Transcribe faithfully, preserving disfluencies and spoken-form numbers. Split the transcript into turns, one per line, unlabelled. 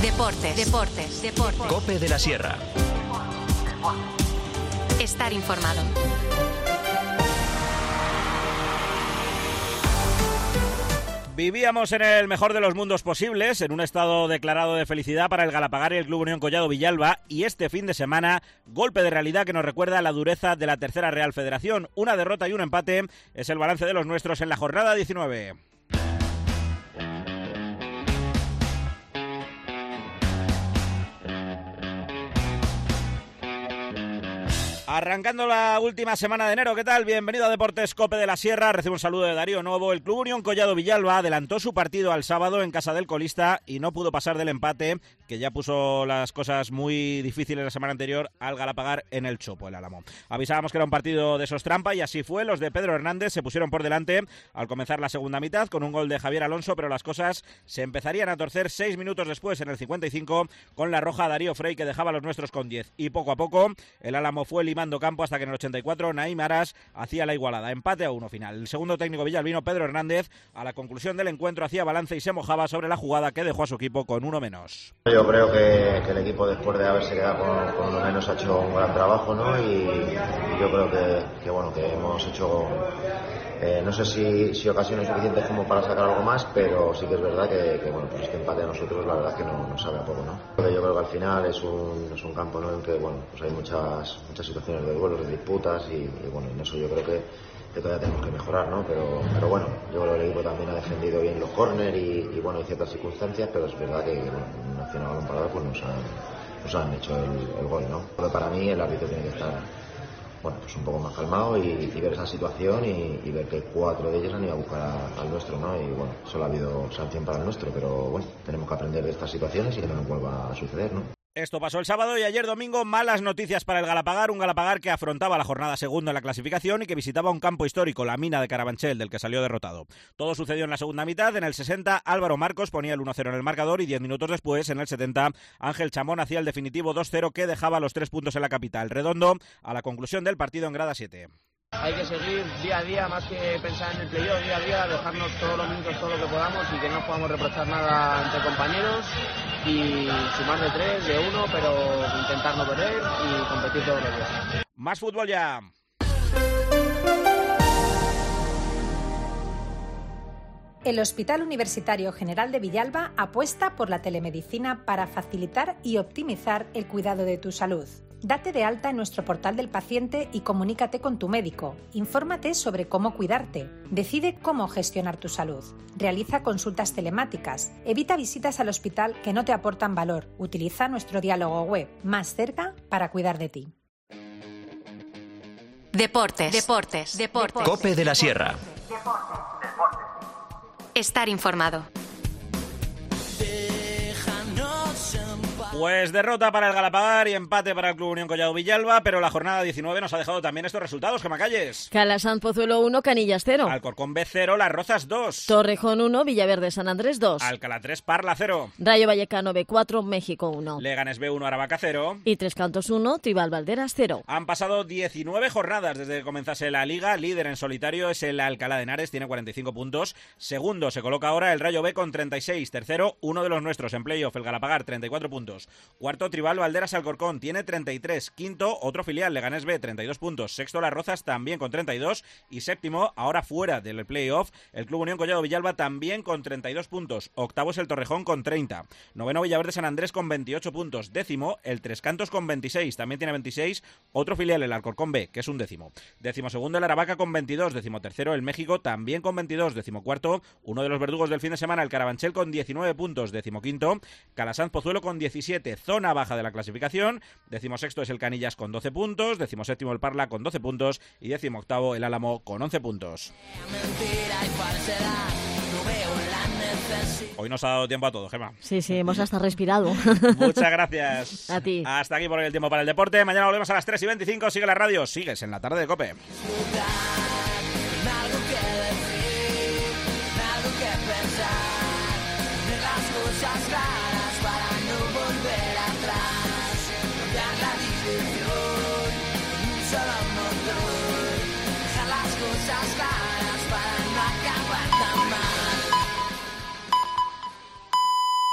Deportes, deportes, deportes.
COPE de la Sierra.
Estar informado.
Vivíamos en el mejor de los mundos posibles, en un estado declarado de felicidad para el Galapagar y el Club Unión Collado Villalba, y este fin de semana, golpe de realidad que nos recuerda la dureza de la Tercera Real Federación. Una derrota y un empate es el balance de los nuestros en la jornada diecinueve. Arrancando la última semana de enero, ¿qué tal? Bienvenido a Deportes COPE de la Sierra. Recibe un saludo de Darío Novo. El Club Unión Collado Villalba adelantó su partido al sábado en casa del colista y no pudo pasar del empate, que ya puso las cosas muy difíciles la semana anterior al Galapagar en el Chopo, el Álamo. Avisábamos que era un partido de esos trampa y así fue. Los de Pedro Hernández se pusieron por delante al comenzar la segunda mitad con un gol de Javier Alonso, pero las cosas se empezarían a torcer seis minutos después, en el cincuenta y cinco, con la roja Darío Frey, que dejaba a los nuestros con diez. Y poco a poco el Álamo fue limando campo hasta que en el ochenta y cuatro Naim Aras hacía la igualada. Empate a uno final. El segundo técnico villalbino, Pedro Hernández, a la conclusión del encuentro hacía balance y se mojaba sobre la jugada que dejó a su equipo con uno menos.
Yo creo que, que el equipo, después de haberse quedado con, con uno menos, ha hecho un gran trabajo, ¿no? Y, y yo creo que, que bueno, que hemos hecho eh, no sé si, si ocasiones suficientes como para sacar algo más, pero sí que es verdad que, que bueno, pues este empate a nosotros la verdad es que no, no sabe a poco, ¿no? Porque yo creo que al final es un, es un campo, ¿no?, en que bueno, pues hay muchas muchas situaciones de duelos, de disputas y, y bueno, en eso yo creo que, que todavía tenemos que mejorar, ¿no? Pero, pero bueno, yo creo que el equipo también ha defendido bien los córner y, y bueno, en ciertas circunstancias, pero es verdad que bueno, en una acción a balón parado pues nos han, nos han hecho el, el gol, ¿no? Pero para mí el árbitro tiene que estar, bueno, pues un poco más calmado y, y ver esa situación y, y ver que cuatro de ellos han ido a buscar a, al nuestro, ¿no? Y bueno, solo ha habido sanción para el nuestro, pero bueno, tenemos que aprender de estas situaciones y que no nos vuelva a suceder, ¿no?
Esto pasó el sábado y ayer domingo malas noticias para el Galapagar, un Galapagar que afrontaba la jornada segunda en la clasificación y que visitaba un campo histórico, la mina de Carabanchel, del que salió derrotado. Todo sucedió en la segunda mitad. En el sesenta Álvaro Marcos ponía el uno cero en el marcador y diez minutos después, en el setenta, Ángel Chamón hacía el definitivo dos cero que dejaba los tres puntos en la capital. Redondo a la conclusión del partido en grada siete.
Hay que seguir día a día, más que pensar en el playoff, día a día, dejarnos todos los minutos, todo lo que podamos y que no podamos reprochar nada entre compañeros y sumar de tres, de uno, pero intentar no perder y competir todos los días.
Más fútbol ya.
El Hospital Universitario General de Villalba apuesta por la telemedicina para facilitar y optimizar el cuidado de tu salud. Date de alta en nuestro portal del paciente y comunícate con tu médico. Infórmate sobre cómo cuidarte. Decide cómo gestionar tu salud. Realiza consultas telemáticas. Evita visitas al hospital que no te aportan valor. Utiliza nuestro diálogo web, Más cerca, para cuidar de ti.
Deportes, deportes, deportes.
COPE de la Sierra.
Estar informado.
Pues derrota para el Galapagar y empate para el Club Unión Collado Villalba, pero la jornada diecinueve nos ha dejado también estos resultados, Gemma Calles.
Calasanz Pozuelo uno, Canillas cero.
Alcorcón B cero, Las Rozas dos.
Torrejón uno, Villaverde San Andrés dos.
Alcalá tres, Parla cero.
Rayo Vallecano B cuatro, México uno.
Leganés B uno, Aravaca cero.
Y Tres Cantos uno, Tribal Valderas cero.
Han pasado diecinueve jornadas desde que comenzase la Liga. Líder en solitario es el Alcalá de Henares, tiene cuarenta y cinco puntos. Segundo se coloca ahora el Rayo B con treinta y seis. Tercero, uno de los nuestros en playoff, el Galapagar, treinta y cuatro puntos. Cuarto, Tribal Valderas Alcorcón, tiene treinta y tres. Quinto, otro filial, Leganés B, treinta y dos puntos. Sexto, Las Rozas, también con treinta y dos. Y séptimo, ahora fuera del playoff, el Club Unión Collado Villalba, también con treinta y dos puntos. Octavo es el Torrejón con treinta. Noveno, Villaverde San Andrés con veintiocho puntos. Décimo, el Tres Cantos con veintiséis. También tiene veintiséis. Otro filial, el Alcorcón B, que es un décimo. Décimo segundo, el Aravaca con veintidós. Décimo tercero, el México, también con veintidós. Décimo cuarto, uno de los verdugos del fin de semana, el Carabanchel con diecinueve puntos. Décimo quinto, Calasanz Pozuelo con diecisiete. Zona baja de la clasificación. Décimo sexto es el Canillas con doce puntos, décimo séptimo el Parla con doce puntos y décimo octavo el Álamo con once puntos. Hoy nos ha dado tiempo a todo, Gemma.
Sí, sí, hemos hasta respirado.
Muchas gracias.
A ti.
Hasta aquí por el tiempo para el deporte. Mañana volvemos a las tres y veinticinco. Sigue la radio, sigues en la tarde de COPE.
Algo que decir, algo que pensar, de las cosas raras.